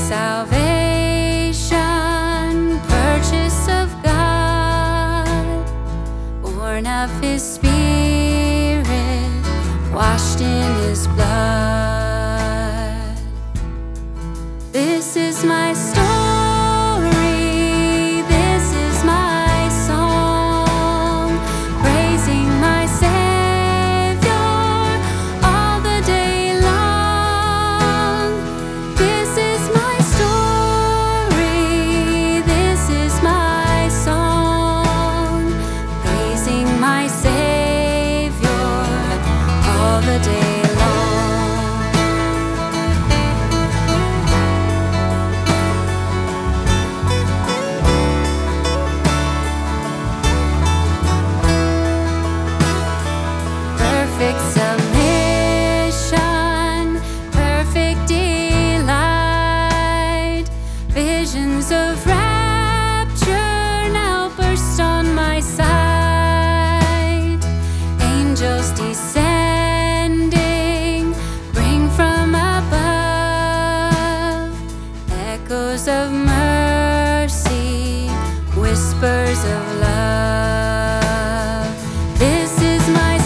salvation, purchase of God, born of His Spirit, washed in His blood. This is my story, this is my song, praising my Savior all the day long. This is my story, this is my song, praising my Savior all the day long. Perfect submission, perfect delight, visions of rapture now burst on my sight. Angels descending, bring from above echoes of mercy, whispers of love. This is my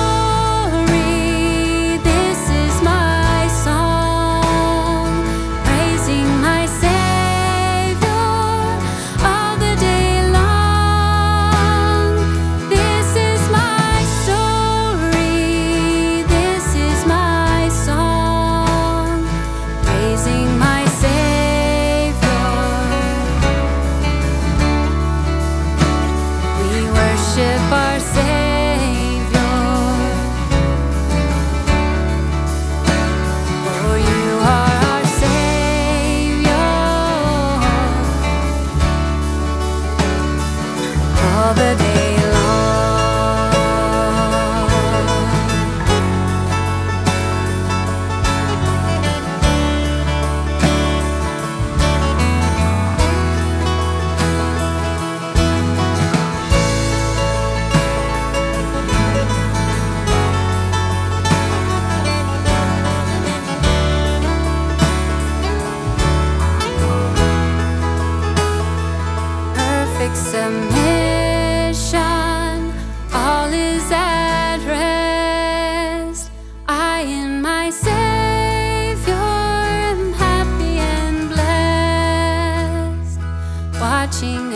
story, this is my song, praising my Savior all the day long. This is my story, this is my song, praising my Savior. We worship our Savior, for you are our Savior all the day long. Perfect submission, all is at rest. I in my Savior am happy and blessed, watching